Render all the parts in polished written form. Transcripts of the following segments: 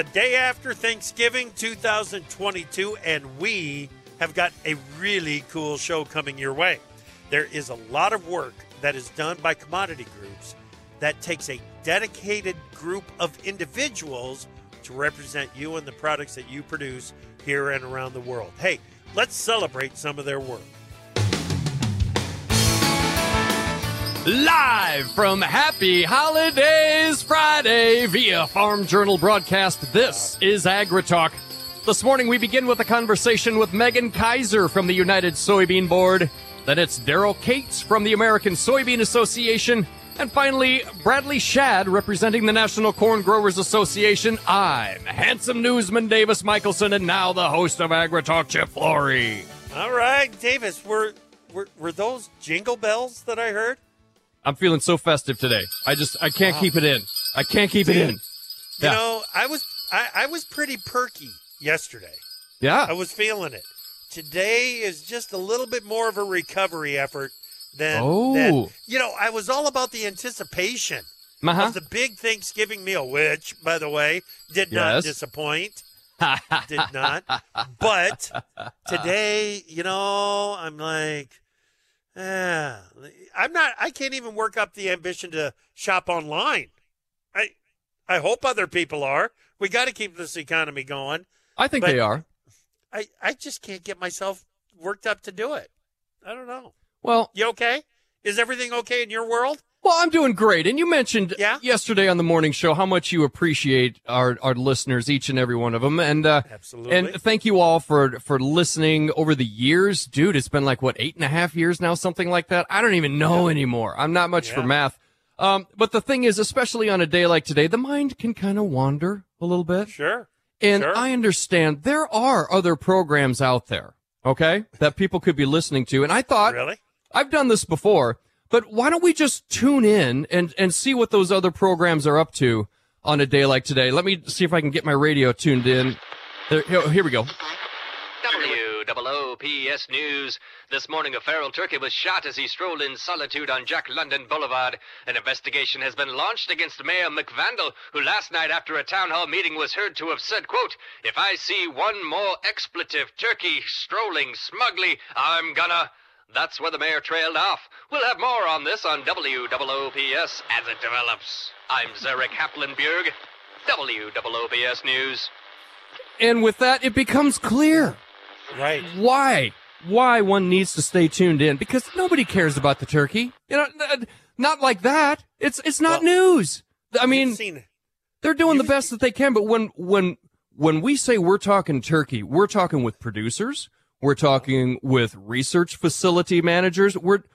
the day after Thanksgiving 2022, and we have got a really cool show coming your way. There is a lot of work that is done by commodity groups that takes a dedicated group of individuals to represent you and the products that you produce here and around the world. Hey, let's celebrate some of their work. Live from Happy Holidays Friday via Farm Journal broadcast, this is AgriTalk. This morning we begin with a conversation with Megan Kaiser from the United Soybean Board. Then it's Daryl Cates from the American Soybean Association. And finally, Bradley Shad representing the National Corn Growers Association. I'm handsome newsman Davis Michelson, and now the host of AgriTalk, Chip Flory. All right, Davis, were those jingle bells that I heard? I'm feeling so festive today. I can't keep it in. I can't keep it in. You know, I was pretty perky yesterday. Yeah. I was feeling it. Today is just a little bit more of a recovery effort than I was all about the anticipation of the big Thanksgiving meal, which, by the way, did not disappoint. Did not. But today, I'm like, I can't even work up the ambition to shop online. I hope other people are. We got to keep this economy going. I think they are. I just can't get myself worked up to do it. I don't know. Well, you okay? Is everything okay in your world? Well, I'm doing great. And you mentioned yesterday on the morning show how much you appreciate our listeners, each and every one of them. And absolutely. And thank you all for listening over the years. Dude, it's been like, 8.5 years now, something like that? I don't even know anymore. I'm not much for math. But the thing is, especially on a day like today, the mind can kind of wander a little bit. Sure. And I understand there are other programs out there, okay, that people could be listening to. And I thought, really? I've done this before. But why don't we just tune in and see what those other programs are up to on a day like today? Let me see if I can get my radio tuned in. Here we go. WOOPS News. This morning, a feral turkey was shot as he strolled in solitude on Jack London Boulevard. An investigation has been launched against Mayor McVandal, who last night after a town hall meeting was heard to have said, quote, "If I see one more expletive turkey strolling smugly, I'm gonna..." That's where the mayor trailed off. We'll have more on this on WOOPS as it develops. I'm Zarek Haplenburg, WOOPS News. And with that, it becomes clear. Right. Why one needs to stay tuned in. Because nobody cares about the turkey. Not like that. It's not news. I mean, they're doing the best that they can. But when we say we're talking turkey, we're talking with producers. We're talking with research facility managers.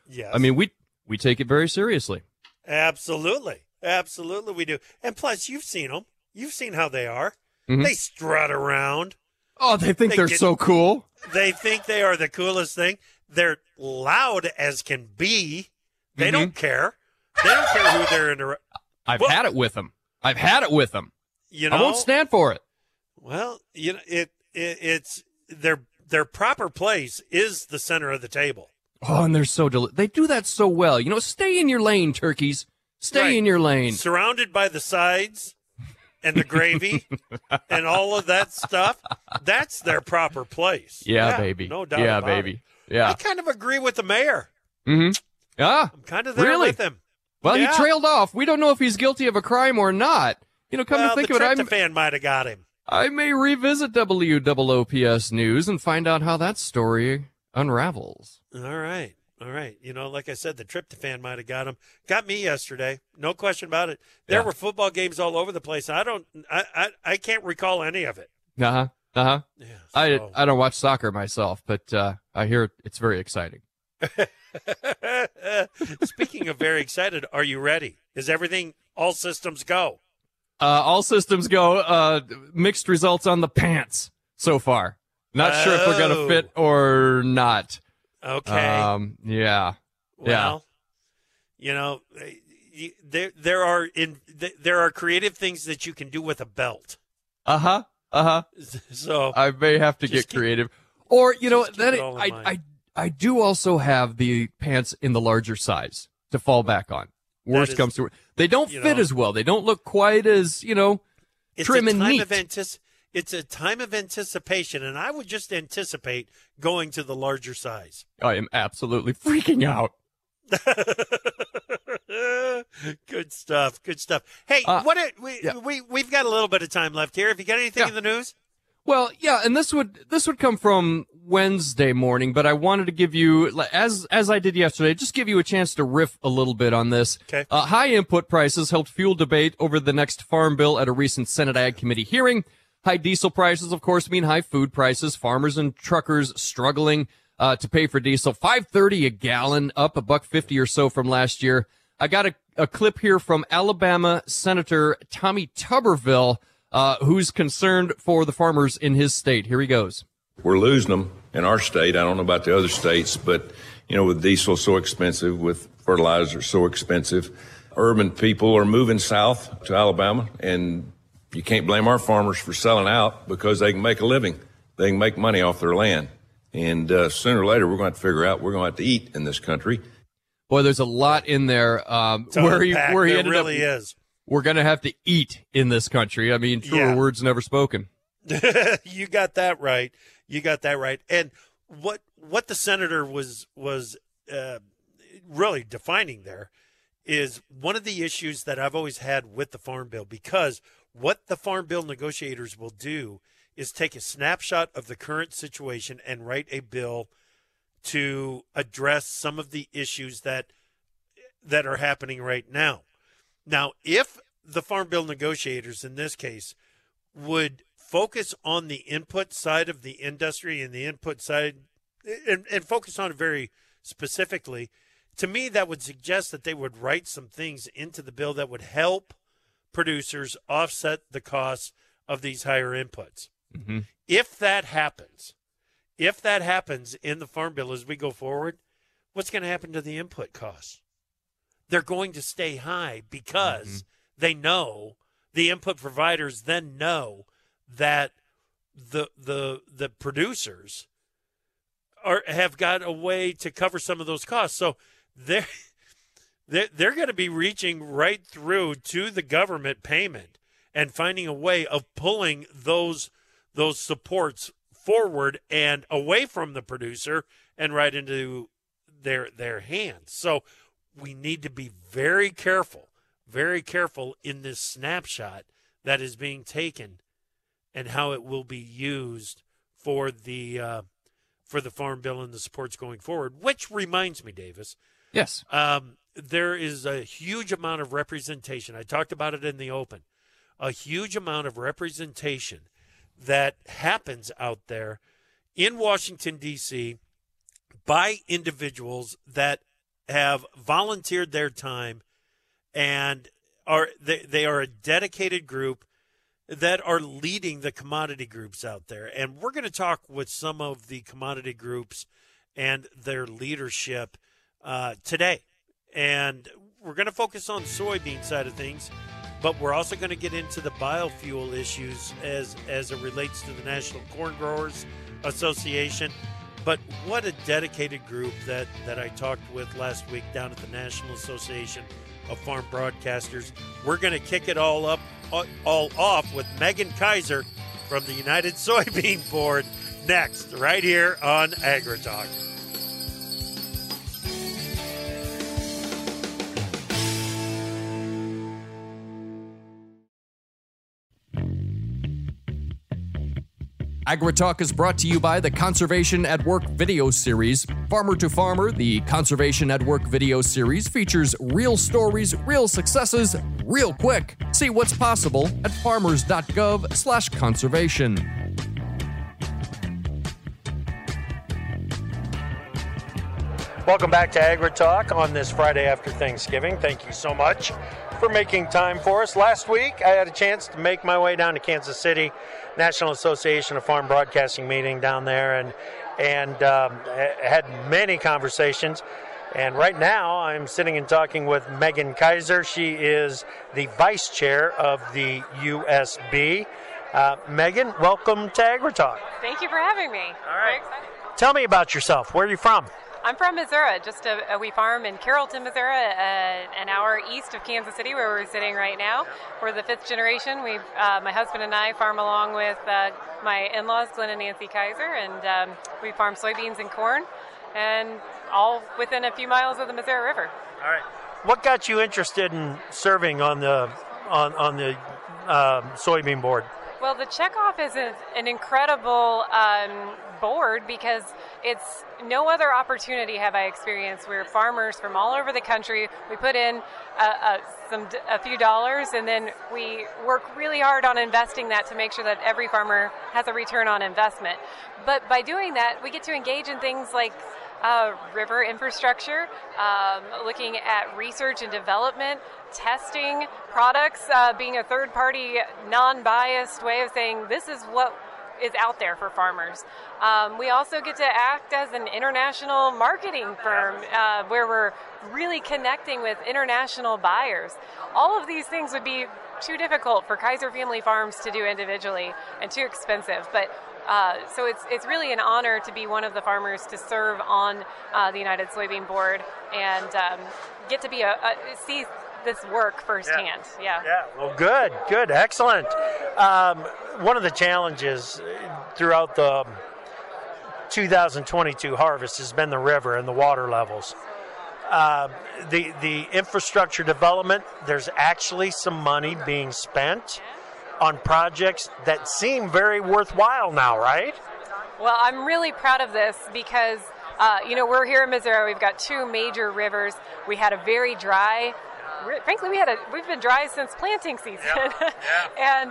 We take it very seriously. Absolutely we do. And plus, you've seen them. You've seen how they are. Mm-hmm. They strut around. Oh, they think they're so cool. They think they are the coolest thing. They're loud as can be. They don't care. They don't care who they're in. I've had it with them. I won't stand for it. Well, it's their proper place is the center of the table. Oh, and they're so they do that so well. Stay in your lane, turkeys. Stay in your lane. Surrounded by the sides and the gravy and all of that stuff. That's their proper place. Yeah, baby. No doubt about it. Yeah. I kind of agree with the mayor. Mm-hmm. Yeah. I'm kind of there with him. Well, he trailed off. We don't know if he's guilty of a crime or not. Come to think of it, the tryptophan might have got him. I may revisit WOOPS News and find out how that story unravels. All right. Like I said, the tryptophan might have got him. Got me yesterday. No question about it. There were football games all over the place. I can't recall any of it. Yeah, so. I don't watch soccer myself, but I hear it's very exciting. Speaking of very excited, are you ready? Is everything all systems go? All systems go. Mixed results on the pants so far. Not sure if they're going to fit or not. Okay. Yeah. Well, there are creative things that you can do with a belt. So I may have to get creative. Or I do also have the pants in the larger size to fall back on. Worst comes to worst. They don't fit as well. They don't look quite as, trim and neat. It's a time of anticipation, and I would just anticipate going to the larger size. I am absolutely freaking out. Good stuff. Hey, we've got a little bit of time left here. Have you got anything in the news? Well, yeah, and this would come from Wednesday morning, but I wanted to give you, as I did yesterday, just give you a chance to riff a little bit on this. Okay. High input prices helped fuel debate over the next farm bill at a recent Senate Ag Committee hearing. High diesel prices, of course, mean high food prices. Farmers and truckers struggling to pay for diesel. $5.30 a gallon, up $1.50 or so from last year. I got a clip here from Alabama Senator Tommy Tuberville, who's concerned for the farmers in his state. Here he goes. We're losing them in our state. I don't know about the other states, but, with diesel so expensive, with fertilizer so expensive, urban people are moving south to Alabama, and you can't blame our farmers for selling out because they can make a living. They can make money off their land. And sooner or later, we're going to have to figure out we're going to have to eat in this country. Boy, there's a lot in there where he ended really up. Is. We're going to have to eat in this country. I mean, truer words never spoken. You got that right. And what the senator was really defining there is one of the issues that I've always had with the Farm Bill, because what the Farm Bill negotiators will do is take a snapshot of the current situation and write a bill to address some of the issues that are happening right now. Now, if the Farm Bill negotiators in this case would focus on the input side of the industry and the input side and focus on it very specifically, to me that would suggest that they would write some things into the bill that would help producers offset the costs of these higher inputs. Mm-hmm. If that happens in the Farm Bill as we go forward, what's going to happen to the input costs? They're going to stay high because they know, the input providers then know that the producers have got a way to cover some of those costs. So they're going to be reaching right through to the government payment and finding a way of pulling those supports forward and away from the producer and right into their hands. So we need to be very careful in this snapshot that is being taken and how it will be used for the Farm Bill and the supports going forward. Which reminds me, Davis. Yes. There is a huge amount of representation. I talked about it in the open. A huge amount of representation that happens out there in Washington, D.C. by individuals that have volunteered their time and they are a dedicated group that are leading the commodity groups out there. And we're going to talk with some of the commodity groups and their leadership today. And we're going to focus on the soybean side of things, but we're also going to get into the biofuel issues as it relates to the National Corn Growers Association. But what a dedicated group that I talked with last week down at the National Association of Farm Broadcasters. We're going to kick it all off with Megan Kaiser from the United Soybean Board next, right here on AgriTalk. AgriTalk is brought to you by the Conservation at Work video series. Farmer to Farmer, the Conservation at Work video series features real stories, real successes, real quick. See what's possible at farmers.gov/conservation. Welcome back to AgriTalk on this Friday after Thanksgiving. Thank you so much for making time for us. Last week, I had a chance to make my way down to Kansas City, National Association of Farm Broadcasting meeting down there, and had many conversations. And right now, I'm sitting and talking with Megan Kaiser. She is the vice chair of the USB. Megan, welcome to AgriTalk. Thank you for having me. All right. Very excited. Tell me about yourself. Where are you from? I'm from Missouri. We farm in Carrollton, Missouri, an hour east of Kansas City, where we're sitting right now. We're the 5th generation. My husband and I farm along with my in-laws, Glenn and Nancy Kaiser, and we farm soybeans and corn, and all within a few miles of the Missouri River. All right. What got you interested in serving on the soybean board? Well, the Checkoff is an incredible board because it's no other opportunity have I experienced where farmers from all over the country, we put in a few dollars, and then we work really hard on investing that to make sure that every farmer has a return on investment. But by doing that, we get to engage in things like river infrastructure, looking at research and development, testing products, being a third-party, non-biased way of saying this is what is out there for farmers. We also get to act as an international marketing firm where we're really connecting with international buyers. All of these things would be too difficult for Kaiser Family Farms to do individually and too expensive, but so it's really an honor to be one of the farmers to serve on the United Soybean Board and get to be see this work firsthand. Yeah. Well, good, excellent. One of the challenges throughout the 2022 harvest has been the river and the water levels. The infrastructure development, there's actually some money being spent on projects that seem very worthwhile now, right? Well, I'm really proud of this because, we're here in Missouri. We've got 2 major rivers. We had a very dry, frankly, we've been dry since planting season. And,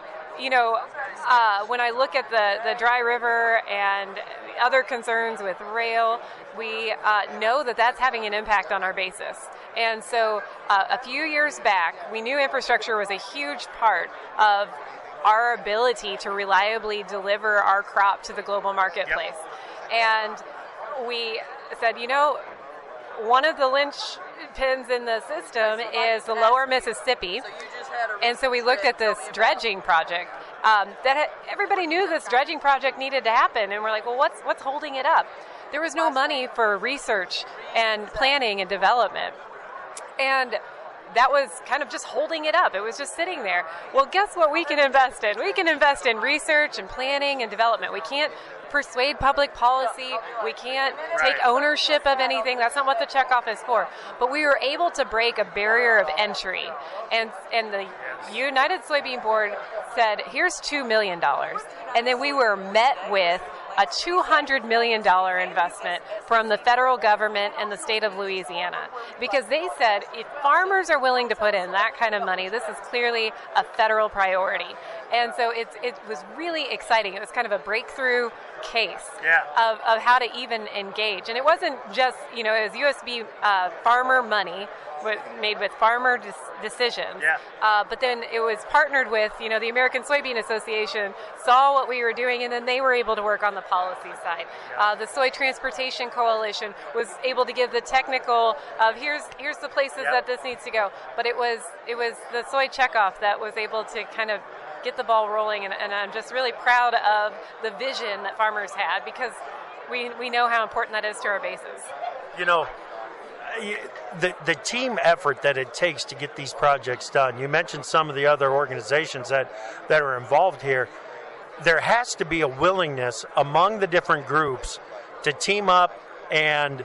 when I look at the dry river and other concerns with rail, we know that that's having an impact on our basis. And so a few years back, we knew infrastructure was a huge part of our ability to reliably deliver our crop to the global marketplace. And we said, one of the linchpins in the system is the lower Mississippi. And so we looked at this dredging project. Everybody knew this dredging project needed to happen. And we're like, well, what's holding it up? There was no money for research and planning and development. And that was kind of just holding it up. It was just sitting there. Well, guess what we can invest in? We can invest in research and planning and development. We can't persuade public policy. We can't take ownership of anything. That's not what the Checkoff is for. But we were able to break a barrier of entry. And the United Soybean Board said, here's $2 million. And then we were met with a $200 million investment from the federal government and the state of Louisiana. Because they said, if farmers are willing to put in that kind of money, this is clearly a federal priority. And so it was really exciting. It was kind of a breakthrough case of how to even engage. And it wasn't just, it was USB farmer money made with farmer decisions. But then it was partnered with, the American Soybean Association saw what we were doing, and then they were able to work on the policy side. The Soy Transportation Coalition was able to give the technical of here's the places that this needs to go. But it was the Soy Checkoff that was able to kind of get the ball rolling, and I'm just really proud of the vision that farmers had because we know how important that is to our bases. The team effort that it takes to get these projects done. You mentioned some of the other organizations that are involved here. There has to be a willingness among the different groups to team up, and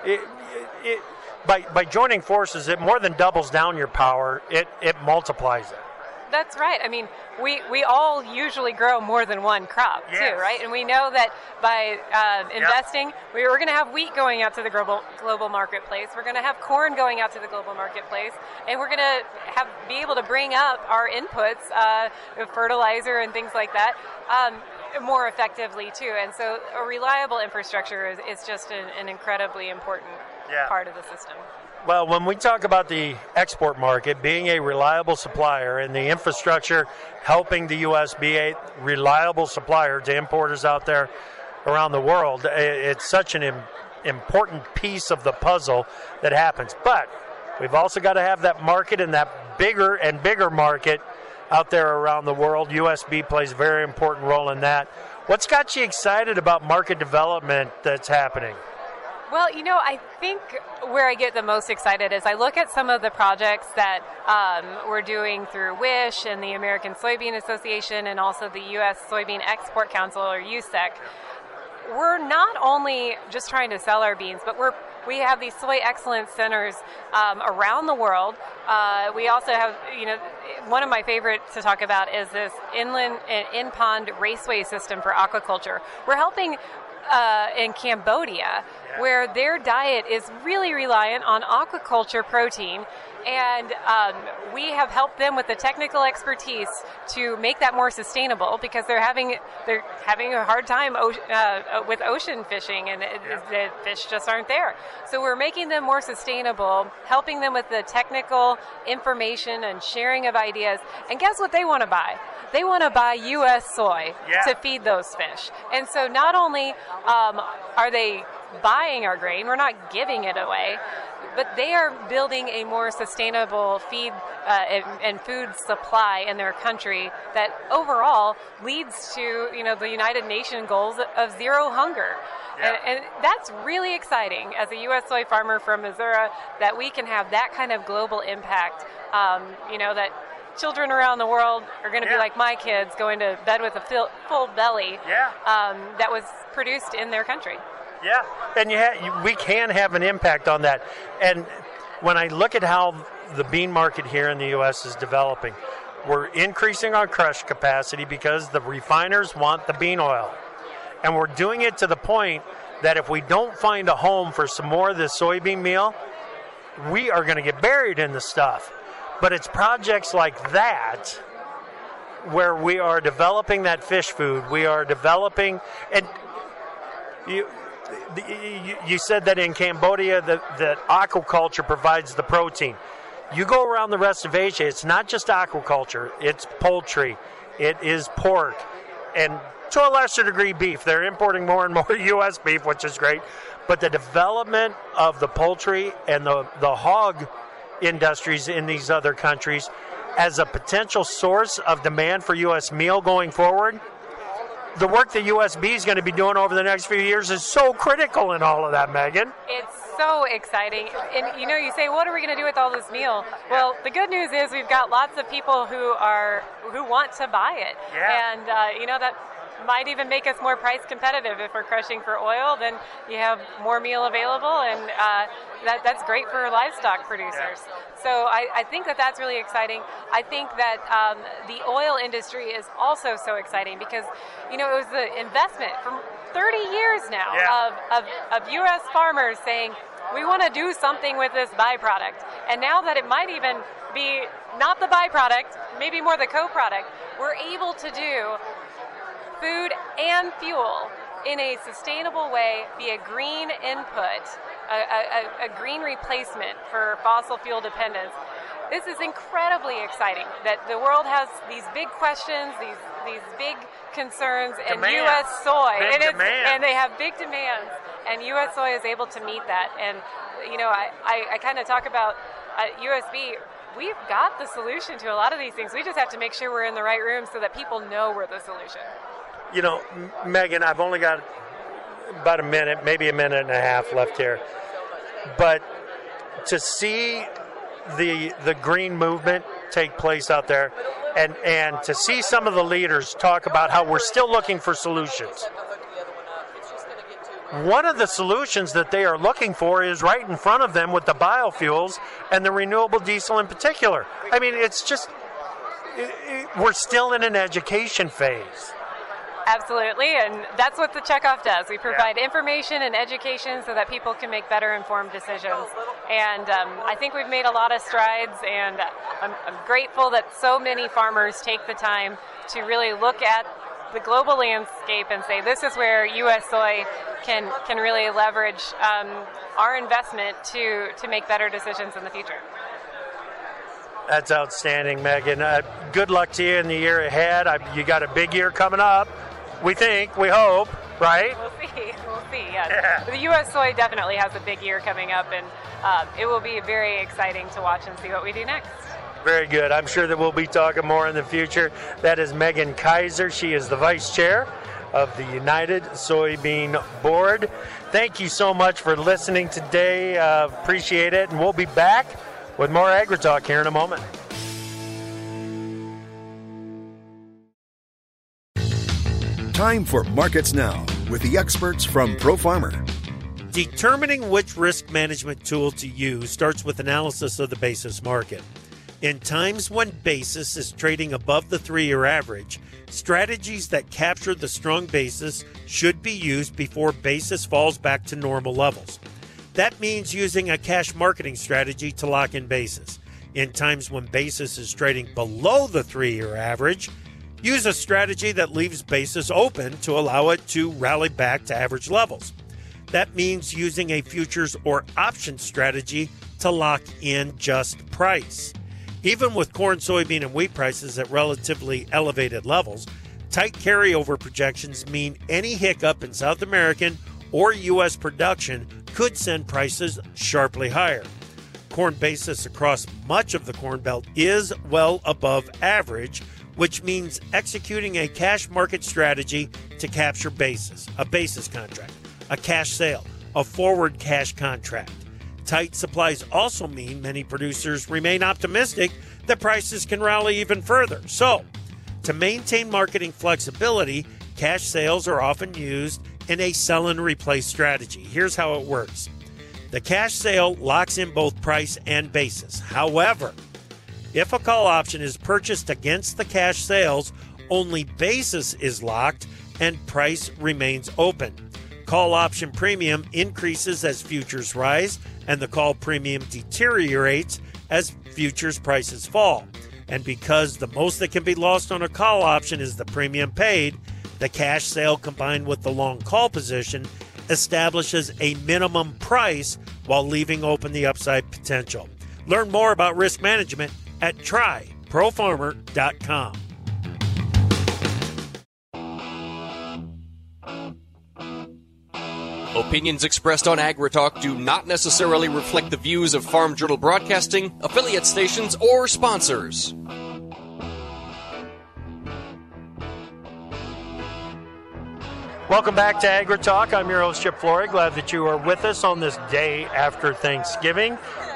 by joining forces, it more than doubles down your power. It multiplies it. That's right. I mean, we all usually grow more than one crop, too, right? And we know that by investing, we're going to have wheat going out to the global marketplace. We're going to have corn going out to the global marketplace. And we're going to be able to bring up our inputs, fertilizer and things like that, more effectively, too. And so a reliable infrastructure is just an incredibly important part of the system. Well, when we talk about the export market being a reliable supplier and the infrastructure helping the U.S. be a reliable supplier to importers out there around the world, it's such an important piece of the puzzle that happens. But we've also got to have that market and that bigger and bigger market out there around the world. USB plays a very important role in that. What's got you excited about market development that's happening? Well, I think where I get the most excited is I look at some of the projects that we're doing through WISH and the American Soybean Association and also the U.S. Soybean Export Council, or USEC. We're not only just trying to sell our beans, but we have these soy excellence centers around the world. We also have, one of my favorites to talk about is this in-pond raceway system for aquaculture. We're helping in Cambodia, where their diet is really reliant on aquaculture protein, and we have helped them with the technical expertise to make that more sustainable, because they're having a hard time with ocean fishing, and the fish just aren't there. So we're making them more sustainable, helping them with the technical information and sharing of ideas. And guess what they want to buy? They want to buy U.S. soy to feed those fish. And so not only are they buying our grain, we're not giving it away, but they are building a more sustainable feed and food supply in their country that overall leads to, the United Nations goals of zero hunger. Yeah. And that's really exciting as a U.S. soy farmer from Missouri, that we can have that kind of global impact, that children around the world are going to be like my kids, going to bed with a full belly that was produced in their country. Yeah, and we can have an impact on that. And when I look at how the bean market here in the U.S. is developing, we're increasing our crush capacity because the refiners want the bean oil. And we're doing it to the point that if we don't find a home for some more of this soybean meal, we are going to get buried in the stuff. But it's projects like that where we are developing that fish food. We are developing, and you said that in Cambodia that aquaculture provides the protein. You go around the rest of Asia, it's not just aquaculture, it's poultry, it is pork, and to a lesser degree beef. They're importing more and more U.S. beef, which is great. But the development of the poultry and the hog industries in these other countries as a potential source of demand for U.S. meal going forward, the work that USB is going to be doing over the next few years is so critical in all of that, Megan. It's so exciting. And you say, what are we going to do with all this meal? Well, the good news is we've got lots of people who want to buy it. Yeah. And that might even make us more price competitive. If we're crushing for oil, then you have more meal available, and that's great for livestock producers. Yeah. So I think that's really exciting. I think that the oil industry is also so exciting because, it was the investment from 30 years now of U.S. farmers saying, we want to do something with this byproduct. And now that it might even be not the byproduct, maybe more the co-product, we're able to do food and fuel in a sustainable way, be a green input, a green replacement for fossil fuel dependence. This is incredibly exciting that the world has these big questions, these big concerns, and U.S. soy, and they have big demands, and U.S. soy is able to meet that. And I kind of talk about USB. We've got the solution to a lot of these things. We just have to make sure we're in the right room so that people know we're the solution. Megan, I've only got about a minute, maybe a minute and a half left here. But to see the green movement take place out there and to see some of the leaders talk about how we're still looking for solutions. One of the solutions that they are looking for is right in front of them with the biofuels and the renewable diesel in particular. I mean, it's just, we're still in an education phase. Absolutely, and that's what the checkoff does. We provide information and education so that people can make better informed decisions. And I think we've made a lot of strides, and I'm grateful that so many farmers take the time to really look at the global landscape and say, this is where U.S. soy can really leverage our investment to make better decisions in the future. That's outstanding, Megan. Good luck to you in the year ahead. You got a big year coming up. We hope, right? We'll see, yes. Yeah. The U.S. soy definitely has a big year coming up, and it will be very exciting to watch and see what we do next. Very good. I'm sure that we'll be talking more in the future. That is Megan Kaiser. She is the vice chair of the United Soybean Board. Thank you so much for listening today. Appreciate it. And we'll be back with more AgriTalk here in a moment. Time for Markets Now with the experts from ProFarmer. Determining which risk management tool to use starts with analysis of the basis market. In times when basis is trading above the 3-year average, strategies that capture the strong basis should be used before basis falls back to normal levels. That means using a cash marketing strategy to lock in basis. In times when basis is trading below the 3-year average, use a strategy that leaves basis open to allow it to rally back to average levels. That means using a futures or option strategy to lock in just price. Even with corn, soybean, and wheat prices at relatively elevated levels, tight carryover projections mean any hiccup in South American or U.S. production could send prices sharply higher. Corn basis across much of the Corn Belt is well above average, which means executing a cash market strategy to capture basis, a basis contract, a cash sale, a forward cash contract. Tight supplies also mean many producers remain optimistic that prices can rally even further. So, to maintain marketing flexibility, cash sales are often used in a sell and replace strategy. Here's how it works. The cash sale locks in both price and basis. However, if a call option is purchased against the cash sales, only basis is locked and price remains open. Call option premium increases as futures rise, and the call premium deteriorates as futures prices fall. And because the most that can be lost on a call option is the premium paid, the cash sale combined with the long call position establishes a minimum price while leaving open the upside potential. Learn more about risk management at tryprofarmer.com. Opinions expressed on AgriTalk do not necessarily reflect the views of Farm Journal Broadcasting, affiliate stations, or sponsors. Welcome back to AgriTalk. I'm your host, Chip Flory. Glad that you are with us on this day after Thanksgiving,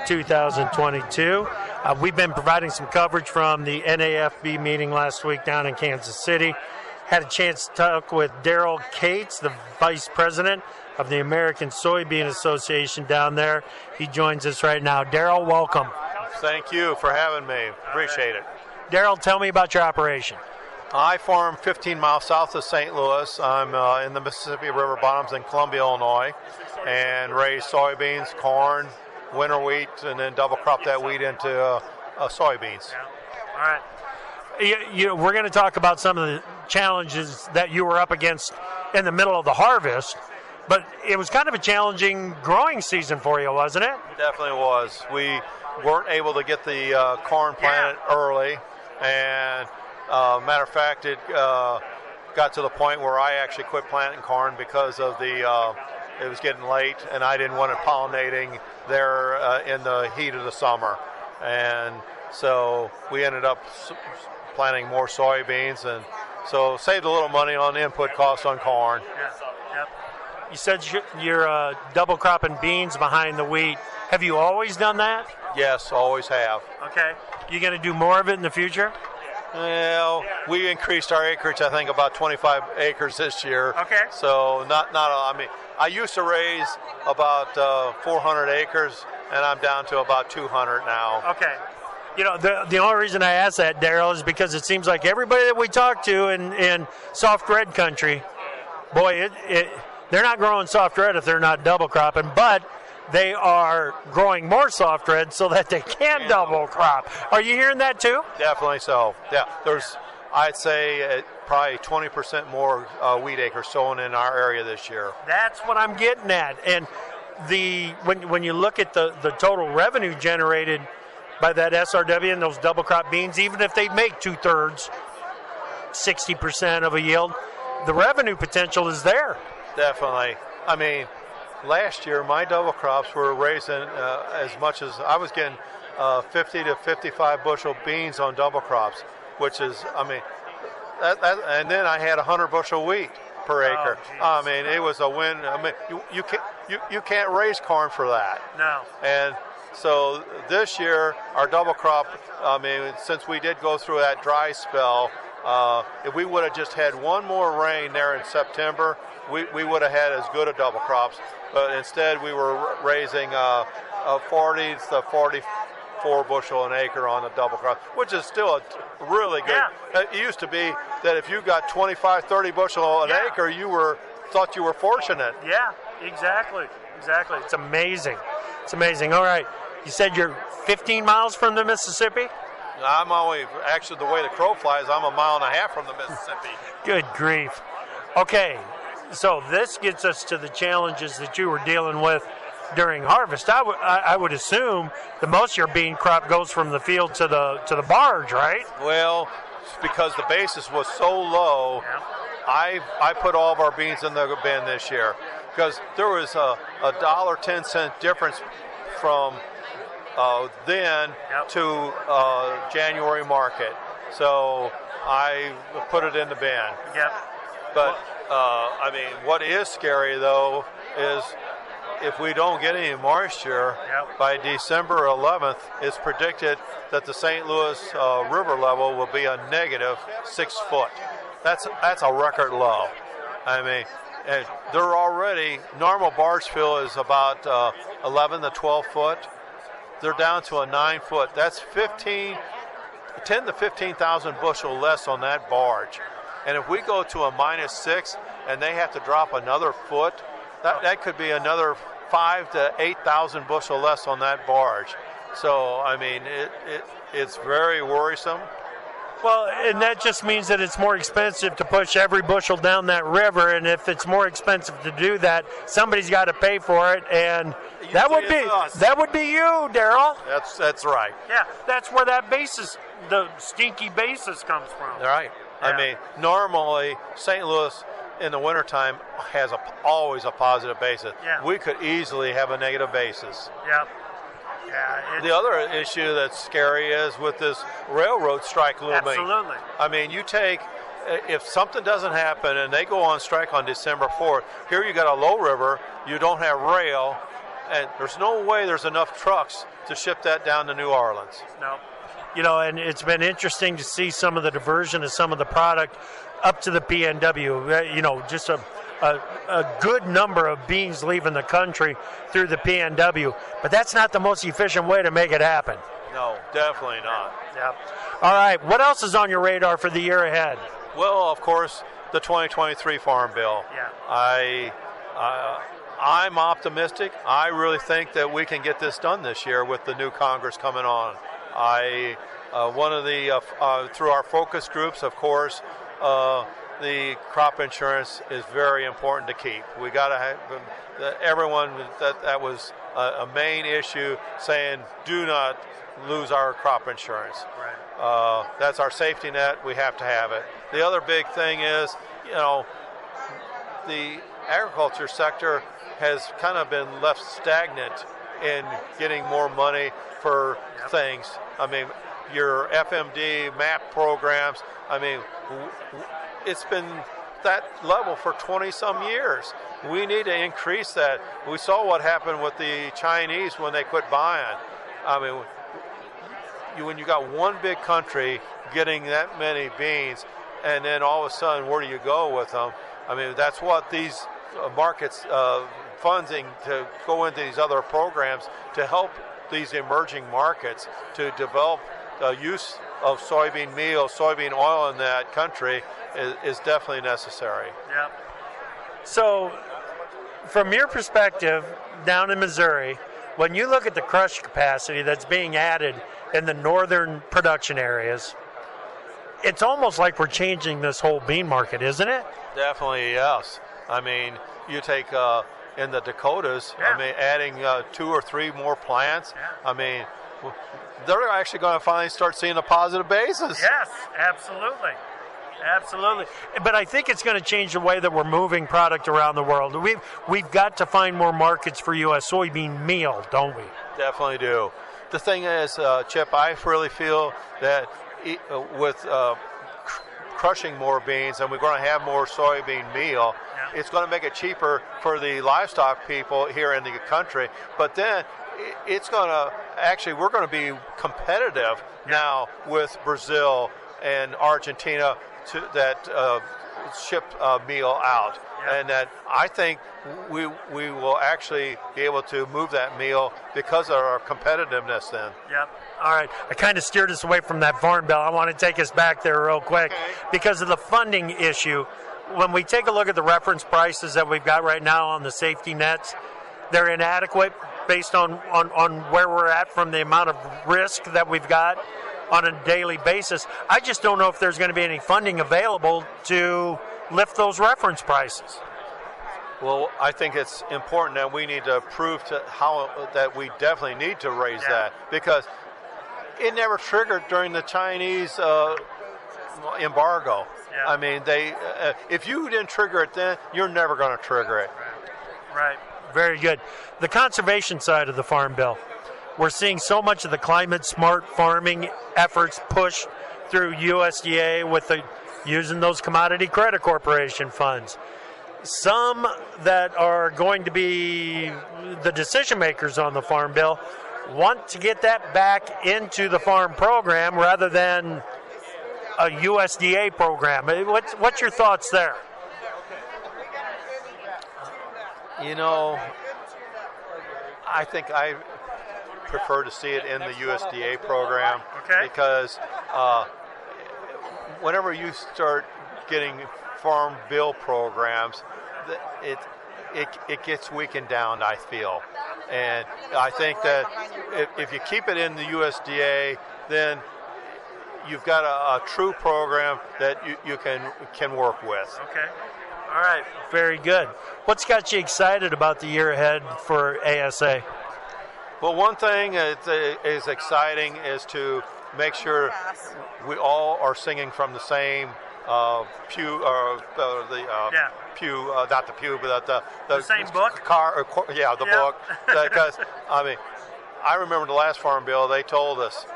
2022. We've been providing some coverage from the NAFB meeting last week down in Kansas City. Had a chance to talk with Daryl Cates, the Vice President of the American Soybean Association down there. He joins us right now. Daryl, welcome. Thank you for having me. Appreciate it. Daryl, tell me about your operation. I farm 15 miles south of St. Louis. I'm in the Mississippi River bottoms in Columbia, Illinois, and raise soybeans, corn, winter wheat, and then double crop that wheat into soybeans. All right. We're going to talk about some of the challenges that you were up against in the middle of the harvest, but it was kind of a challenging growing season for you, wasn't it? It definitely was. We weren't able to get the corn planted early, and matter of fact, it got to the point where I actually quit planting corn because of it was getting late, and I didn't want it pollinating there in the heat of the summer. And so we ended up planting more soybeans, and so saved a little money on input costs on corn. Yep. You said you're double cropping beans behind the wheat. Have you always done that? Yes, always have. Okay. You going to do more of it in the future? Well, we increased our acreage, I think, about 25 acres this year. Okay. So I used to raise about 400 acres, and I'm down to about 200 now. Okay. The only reason I ask that, Daryl, is because it seems like everybody that we talk to in soft red country, boy, they're not growing soft red if they're not double cropping, but they are growing more soft red so that they can double crop. Are you hearing that too? Definitely so. Yeah, there's, I'd say, probably 20% more wheat acres sown in our area this year. That's what I'm getting at. And when you look at the total revenue generated by that SRW and those double crop beans, even if they make 2/3, 60% of a yield, the revenue potential is there. Definitely. I mean, last year my double crops were raising as much as I was getting 50 to 55 bushel beans on double crops, which is, and then I had 100 bushel wheat. per acre. geez. I mean, it was a win. I mean, you can't raise corn for that. No. And so this year, our double crop, I mean, since we did go through that dry spell, if we would have just had one more rain there in September, we would have had as good a double crops. But instead, we were raising 40 to 44 bushel an acre on the double crop, which is still a really good. Yeah. It used to be that if you got 25, 30 bushel an acre, you thought you were fortunate. Yeah, exactly. It's amazing. All right. You said you're 15 miles from the Mississippi? I'm actually, the way the crow flies, I'm 1.5 miles from the Mississippi. Good grief. Okay, so this gets us to the challenges that you were dealing with during harvest. I would assume that most of your bean crop goes from the field to the barge, right? Well, because the basis was so low, I put all of our beans in the bin this year because there was a $1.10 difference from then to January market. So I put it in the bin. Yep. But, I mean, what is scary, though, is if we don't get any moisture, by December 11th, it's predicted that the St. Louis river level will be a negative 6 foot. That's a record low. I mean, they're already, normal barge fill is about 11 to 12 foot. They're down to a 9 foot. That's 10 to 15,000 bushel less on that barge. And if we go to a -6 and they have to drop another foot, that could be another 5 to 8,000 bushel less on that barge. So, I mean, it's very worrisome. Well, and that just means that it's more expensive to push every bushel down that river, and if it's more expensive to do that, somebody's got to pay for it, and that would be you, Darrell. That's right. Yeah, that's where that basis, the stinky basis, comes from. Right. Yeah. I mean, normally St. Louis in the wintertime has always a positive basis. Yeah. We could easily have a negative basis. Yep. Yeah, the other issue that's scary is with this railroad strike looming. Absolutely. I mean, if something doesn't happen and they go on strike on December 4th, here you got a low river, you don't have rail, and there's no way there's enough trucks to ship that down to New Orleans. No. You know, and it's been interesting to see some of the diversion of some of the product up to the PNW. You know, just a good number of beans leaving the country through the PNW, but that's not the most efficient way to make it happen. No, definitely not. Yep. All right, what else is on your radar for the year ahead? Well, of course, the 2023 Farm Bill. Yeah. I'm optimistic. I really think that we can get this done this year with the new Congress coming on. One of the through our focus groups, of course, the crop insurance is very important to keep. We got to have everyone that was a main issue saying do not lose our crop insurance. Right. That's our safety net. We have to have it. The other big thing is, you know, the agriculture sector has kind of been left stagnant in getting more money for things. I mean, your FMD, MAP programs, I mean, it's been that level for 20-some years. We need to increase that. We saw what happened with the Chinese when they quit buying. I mean, when you got one big country getting that many beans, and then all of a sudden, where do you go with them? I mean, that's what these markets funding to go into these other programs to help these emerging markets to develop use of soybean meal, soybean oil in that country is definitely necessary. Yeah. So, from your perspective, down in Missouri, when you look at the crush capacity that's being added in the northern production areas, it's almost like we're changing this whole bean market, isn't it? Definitely, yes. I mean, you take in the Dakotas, I mean, adding 2 or 3 more plants, I mean, they're actually going to finally start seeing a positive basis. Yes, absolutely. Absolutely. But I think it's going to change the way that we're moving product around the world. We've got to find more markets for U.S. soybean meal, don't we? Definitely do. The thing is, Chip, I really feel that with crushing more beans and we're going to have more soybean meal, it's going to make it cheaper for the livestock people here in the country. But then it's going to actually, we're going to be competitive now with Brazil and Argentina that ship meal out. And that I think we will actually be able to move that meal because of our competitiveness then. Yep. All right. I kind of steered us away from that Farm Bill. I want to take us back there real quick because of the funding issue. When we take a look at the reference prices that we've got right now on the safety nets, they're inadequate based on where we're at from the amount of risk that we've got on a daily basis. I just don't know if there's going to be any funding available to lift those reference prices. Well, I think it's important that we need to prove to how that we definitely need to raise that, because it never triggered during the Chinese embargo. I mean, they if you didn't trigger it then, you're never going to trigger it. Right. Very good. The conservation side of the Farm Bill. We're seeing so much of the climate smart farming efforts pushed through USDA with using those Commodity Credit Corporation funds. Some that are going to be the decision makers on the Farm Bill want to get that back into the farm program rather than a USDA program. What's your thoughts there? You know, I think I prefer to see it in the USDA program because whenever you start getting farm bill programs, it gets weakened down, I feel. And I think that if you keep it in the USDA, then you've got a true program that you can work with. Okay. All right. Very good. What's got you excited about the year ahead for ASA? Well, one thing that is exciting is to make sure we all are singing from the same pew, pew, not the pew, but the same book? The book. Because, I mean, I remember the last Farm Bill, they told us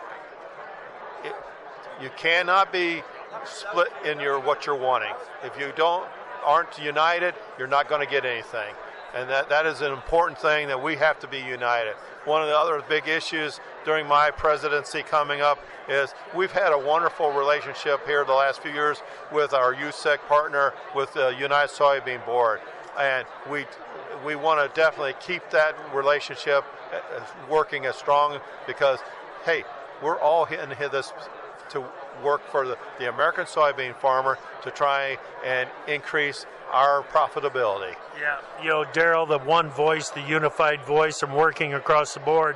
you cannot be split in what you're wanting. If you aren't united, you're not going to get anything. And that is an important thing, that we have to be united. One of the other big issues during my presidency coming up is we've had a wonderful relationship here the last few years with our USEC partner, with the United Soybean Board. And we want to definitely keep that relationship working as strong because, hey, we're all in this to work for the American soybean farmer to try and increase our profitability. Yeah, you know, Darrell, the one voice, the unified voice, and working across the board.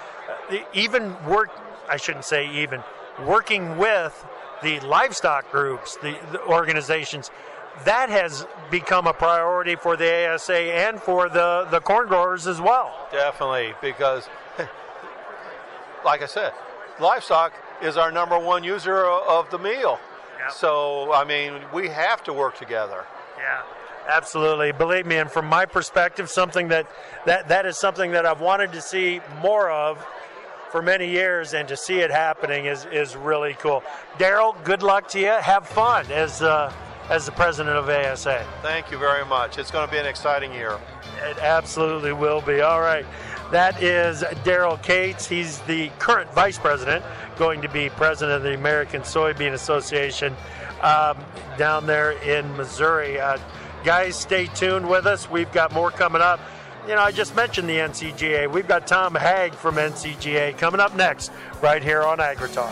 Working with the livestock groups, the organizations, that has become a priority for the ASA and for the corn growers as well. Definitely, because, like I said, livestock is our number one user of the meal. Yep. So, I mean, we have to work together. Yeah, absolutely. Believe me, and from my perspective, something that is something that I've wanted to see more of for many years, and to see it happening is really cool. Darrell, good luck to you. Have fun as the president of ASA. Thank you very much. It's going to be an exciting year. It absolutely will be. All right. That is Darrell Cates. He's the current vice president, going to be president of the American Soybean Association down there in Missouri. Guys, stay tuned with us. We've got more coming up. You know, I just mentioned the NCGA. We've got Tom Haag from NCGA coming up next right here on AgriTalk.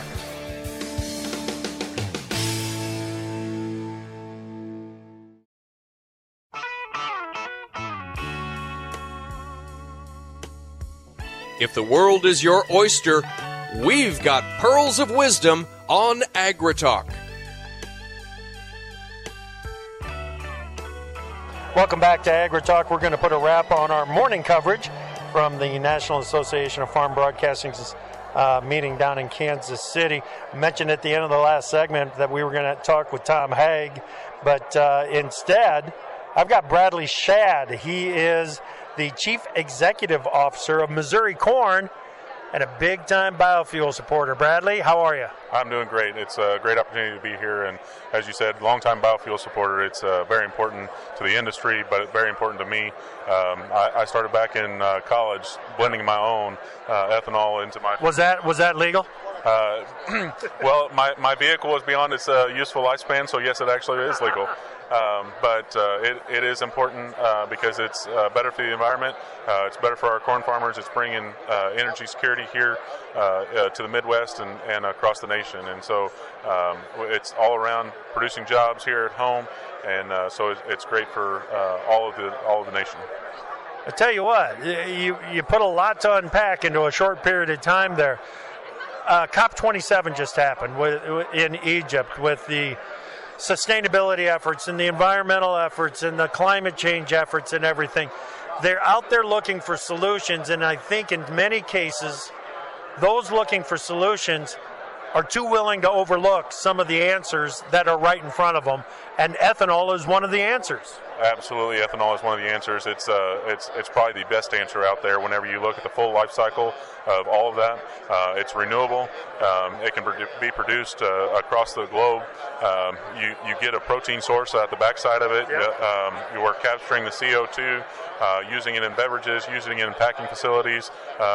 If the world is your oyster, we've got pearls of wisdom on AgriTalk. Welcome back to AgriTalk. We're going to put a wrap on our morning coverage from the National Association of Farm Broadcasting's meeting down in Kansas City. I mentioned at the end of the last segment that we were going to talk with Tom Haag, but instead, I've got Bradley Shad. He is the Chief Executive Officer of Missouri Corn, and a big-time biofuel supporter. Bradley, how are you? I'm doing great. It's a great opportunity to be here, and as you said, longtime biofuel supporter. It's very important to the industry, but very important to me. I started back in college blending my own ethanol into my... Was that legal? Well, my vehicle was beyond its useful lifespan, so yes, it actually is legal. But it is important because it's better for the environment. It's better for our corn farmers. It's bringing energy security here to the Midwest and across the nation. And so it's all around producing jobs here at home, and so it's great for all of the nation. I tell you what, you put a lot to unpack into a short period of time there. COP27 just happened in Egypt with the sustainability efforts and the environmental efforts and the climate change efforts and everything. They're out there looking for solutions, and I think in many cases, those looking for solutions are too willing to overlook some of the answers that are right in front of them, and ethanol is one of the answers. Absolutely, ethanol is one of the answers. It's probably the best answer out there whenever you look at the full life cycle of all of that. It's renewable. It can be produced across the globe. You get a protein source at the backside of it. Yep. You are capturing the CO2, using it in beverages, using it in packing facilities,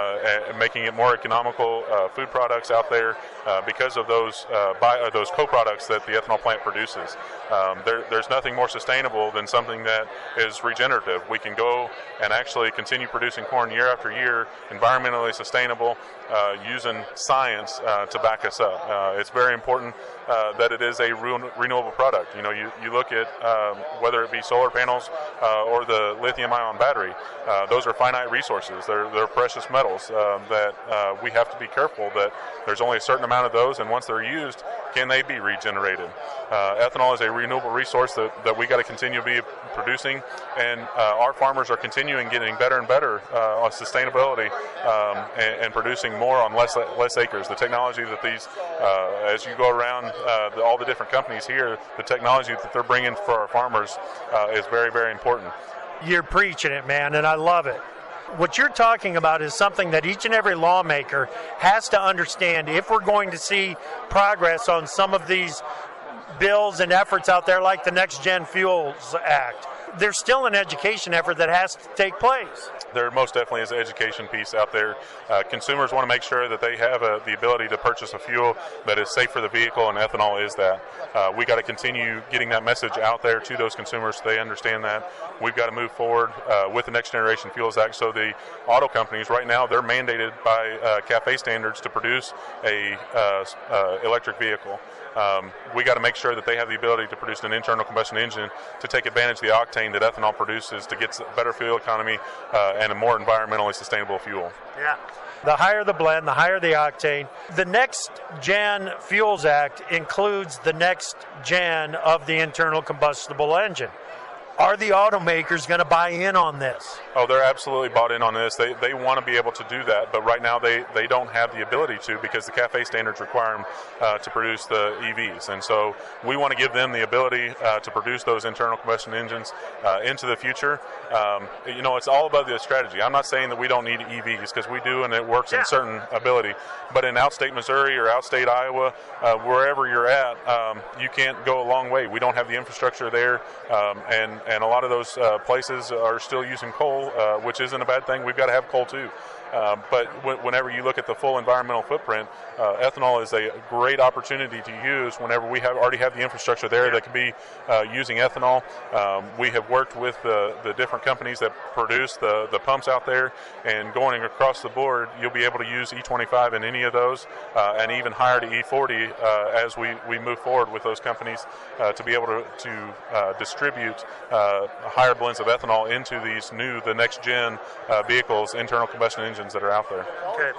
and making it more economical food products out there because of those co-products that the ethanol plant produces. There's nothing more sustainable than something that is regenerative. We can go and actually continue producing corn year after year, environmentally sustainable, using science to back us up. It's very important that it is a renewable product. You know, you look at whether it be solar panels or the lithium-ion battery. Those are finite resources. They're precious metals that we have to be careful that there's only a certain amount of those, and once they're used, can they be regenerated? Ethanol is a renewable resource that we got to continue to be producing, and our farmers are continuing getting better and better on sustainability and producing more on less acres. The technology that these, as you go around all the different companies here, the technology that they're bringing for our farmers is very, very important. You're preaching it, man, and I love it. What you're talking about is something that each and every lawmaker has to understand if we're going to see progress on some of these bills and efforts out there like the Next Gen Fuels Act. There's still an education effort that has to take place. There most definitely is an education piece out there. Consumers want to make sure that they have the ability to purchase a fuel that is safe for the vehicle, and ethanol is that. We got to continue getting that message out there to those consumers so they understand that. We've got to move forward with the Next Generation Fuels Act. So the auto companies right now, they're mandated by CAFE standards to produce a electric vehicle. We got to make sure that they have the ability to produce an internal combustion engine to take advantage of the octane that ethanol produces to get better fuel economy and a more environmentally sustainable fuel. Yeah. The higher the blend, the higher the octane. The Next Gen Fuels Act includes the next gen of the internal combustible engine. Are the automakers going to buy in on this? Oh, they're absolutely bought in on this. They want to be able to do that, but right now they don't have the ability to because the CAFE standards require them to produce the EVs. And so we want to give them the ability to produce those internal combustion engines into the future. It's all about the strategy. I'm not saying that we don't need EVs because we do, and it works in certain ability. But in outstate Missouri or outstate Iowa, wherever you're at, you can't go a long way. We don't have the infrastructure there, and a lot of those places are still using coal, which isn't a bad thing. We've got to have coal too. But whenever you look at the full environmental footprint, ethanol is a great opportunity to use whenever we already have the infrastructure there that can be using ethanol. We have worked with the different companies that produce the pumps out there, and going across the board, you'll be able to use E25 in any of those, and even higher to E40 as we move forward with those companies to be able to distribute higher blends of ethanol into the next gen vehicles, internal combustion engines that are out there. Okay.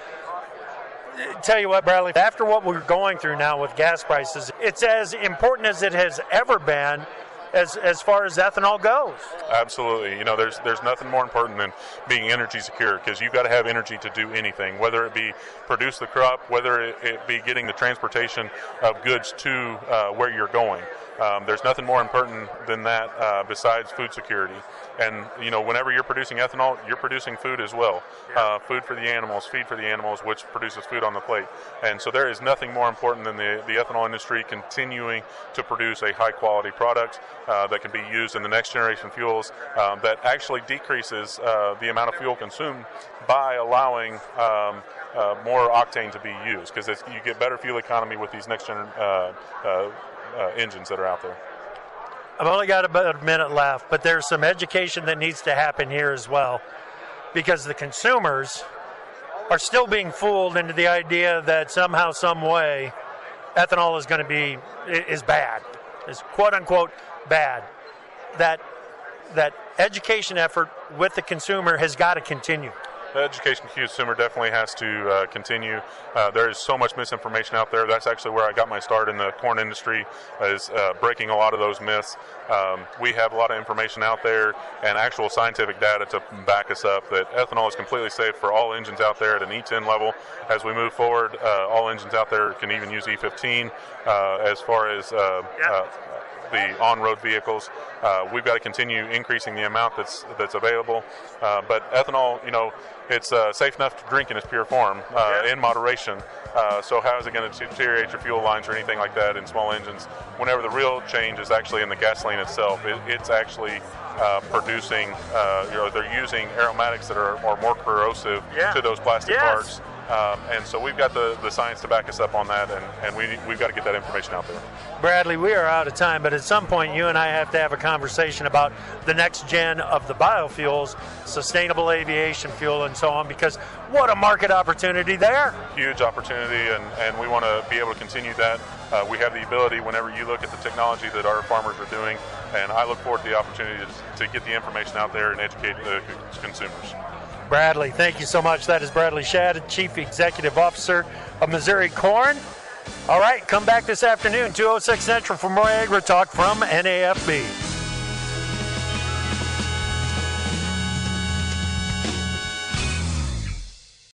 Tell you what, Bradley, after what we're going through now with gas prices, it's as important as it has ever been as far as ethanol goes. Absolutely. There's nothing more important than being energy secure, because you've got to have energy to do anything, whether it be produce the crop, whether it be getting the transportation of goods to where you're going. There's nothing more important than that besides food security. And, whenever you're producing ethanol, you're producing food as well. Food for the animals, feed for the animals, which produces food on the plate. And so there is nothing more important than the ethanol industry continuing to produce a high-quality product that can be used in the next generation fuels that actually decreases the amount of fuel consumed by allowing more octane to be used, because you get better fuel economy with these next-gen engines that are out there. I've only got about a minute left, but there's some education that needs to happen here as well, because the consumers are still being fooled into the idea that somehow, some way, ethanol is bad, is quote unquote bad. That education effort with the consumer has got to continue. The education consumer definitely has to continue. There is so much misinformation out there. That's actually where I got my start in the corn industry, is breaking a lot of those myths. We have a lot of information out there and actual scientific data to back us up that ethanol is completely safe for all engines out there at an E10 level. As we move forward, all engines out there can even use E15 as far as the on-road vehicles. We've got to continue increasing the amount that's available. But ethanol, it's safe enough to drink in its pure form, in moderation. So how is it going to deteriorate your fuel lines or anything like that in small engines? Whenever the real change is actually in the gasoline itself, it's actually producing, they're using aromatics that are more corrosive to those plastic parts. And so we've got the science to back us up on that, and we've got to get that information out there. Bradley, we are out of time, but at some point you and I have to have a conversation about the next gen of the biofuels, sustainable aviation fuel, and so on, because what a market opportunity there. Huge opportunity, and we want to be able to continue that. We have the ability whenever you look at the technology that our farmers are doing, and I look forward to the opportunity to get the information out there and educate the consumers. Bradley, thank you so much. That is Bradley Shadd, Chief Executive Officer of Missouri Corn. All right, come back this afternoon, 2:06 Central, for more Agri Talk from NAFB.